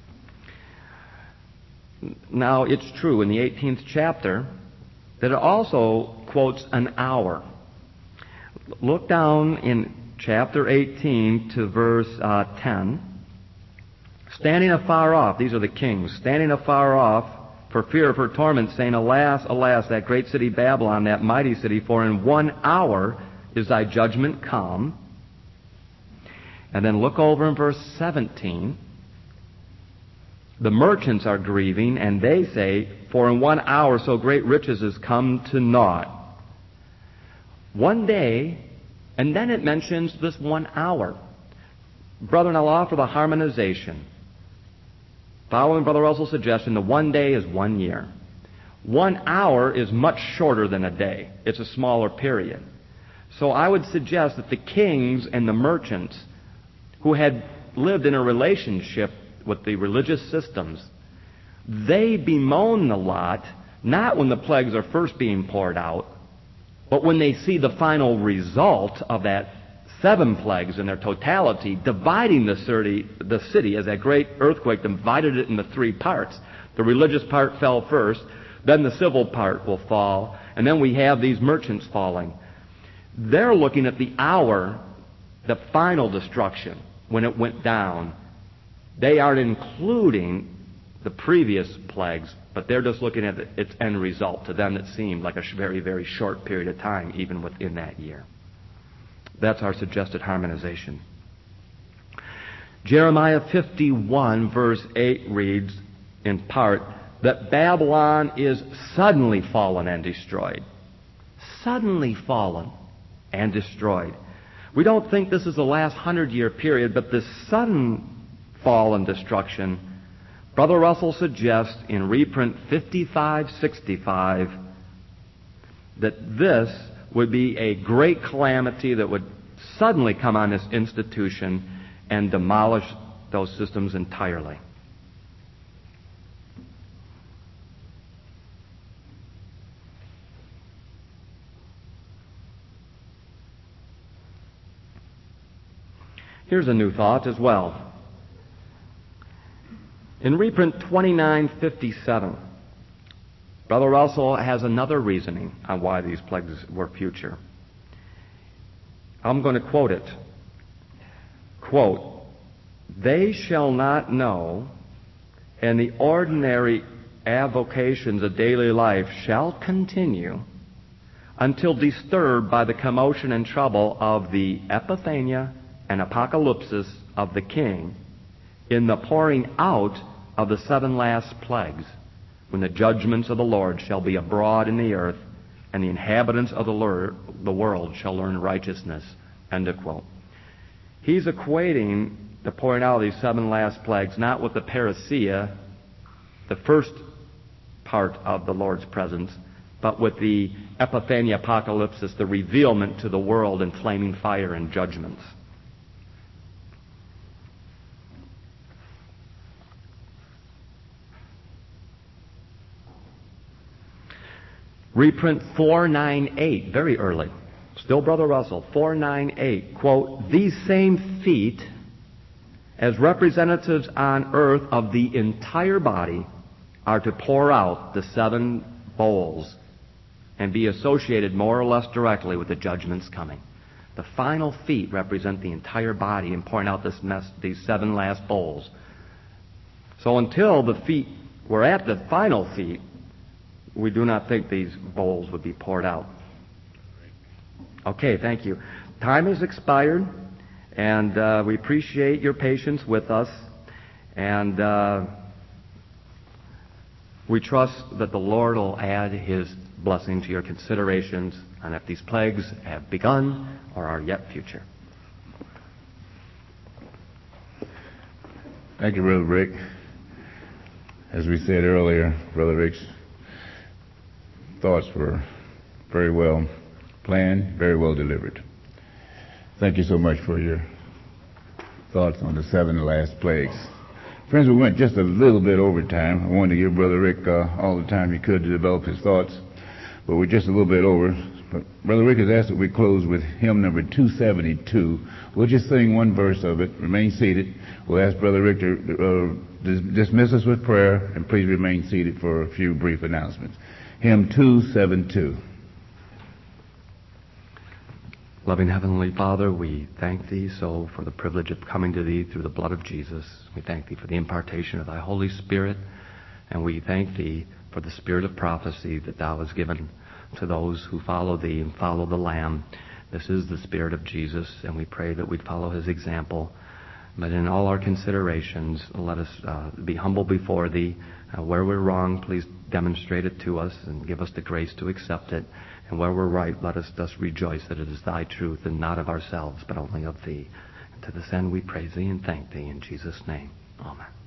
Now, it's true in the 18th chapter that it also quotes an hour. Look down in chapter 18 to verse 10. Standing afar off, these are the kings, standing afar off for fear of her torment, saying, Alas, alas, that great city Babylon, that mighty city, for in 1 hour is thy judgment come. And then look over in verse 17. The merchants are grieving, and they say, For in 1 hour so great riches is come to naught. 1 day, and then it mentions this 1 hour. Brethren, I'll offer the harmonization. Following Brother Russell's suggestion, the 1 day is 1 year. 1 hour is much shorter than a day. It's a smaller period. So I would suggest that the kings and the merchants who had lived in a relationship with the religious systems, they bemoan the lot, not when the plagues are first being poured out, but when they see the final result of that 7 plagues in their totality, dividing the city as that great earthquake divided it into 3 parts. The religious part fell first, then the civil part will fall, and then we have these merchants falling. They're looking at the hour, the final destruction, when it went down. They aren't including the previous plagues, but they're just looking at its end result. To them it seemed like a very, very short period of time, even within that year. That's our suggested harmonization. Jeremiah 51 verse 8 reads, in part, that Babylon is suddenly fallen and destroyed. Suddenly fallen and destroyed. We don't think this is the last 100-year period, but this sudden fall and destruction, Brother Russell suggests in reprint 5565 that this would be a great calamity that would suddenly come on this institution and demolish those systems entirely. Here's a new thought as well. In reprint 2957, Brother Russell has another reasoning on why these plagues were future. I'm going to quote it. Quote, they shall not know, and the ordinary avocations of daily life shall continue until disturbed by the commotion and trouble of the epiphania and apocalypsis of the king in the pouring out of the 7 last plagues, when the judgments of the Lord shall be abroad in the earth, and the inhabitants of the world shall learn righteousness. End of quote. He's equating the pouring out of these 7 last plagues not with the parousia, the first part of the Lord's presence, but with the epiphania apocalypsis, the revealment to the world in flaming fire and judgments. Reprint 498, very early. Still Brother Russell, 498, quote, these same feet, as representatives on earth of the entire body, are to pour out the 7 bowls and be associated more or less directly with the judgments coming. The final feet represent the entire body in pouring out these 7 last bowls. So until the feet were at the final feet, we do not think these bowls would be poured out. Okay, thank you. Time has expired, and we appreciate your patience with us, and we trust that the Lord will add His blessing to your considerations on if these plagues have begun or are yet future. Thank you, Brother Rick. As we said earlier, Brother Rick's thoughts were very well planned, very well delivered. Thank you so much for your thoughts on the 7 last plagues. Friends, we went just a little bit over time. I wanted to give Brother Rick all the time he could to develop his thoughts, but we're just a little bit over. But Brother Rick has asked that we close with hymn number 272. We'll just sing one verse of it. Remain seated. We'll ask Brother Rick to dismiss us with prayer, and please remain seated for a few brief announcements. Hymn 272. Loving Heavenly Father, we thank Thee so for the privilege of coming to Thee through the blood of Jesus. We thank Thee for the impartation of Thy Holy Spirit, and we thank Thee for the spirit of prophecy that Thou hast given to those who follow Thee and follow the Lamb. This is the Spirit of Jesus, and we pray that we'd follow His example. But in all our considerations, let us be humble before Thee. Where we're wrong, please demonstrate it to us and give us the grace to accept it. And where we're right, let us thus rejoice that it is Thy truth and not of ourselves, but only of Thee. And to this end we praise Thee and thank Thee in Jesus' name. Amen.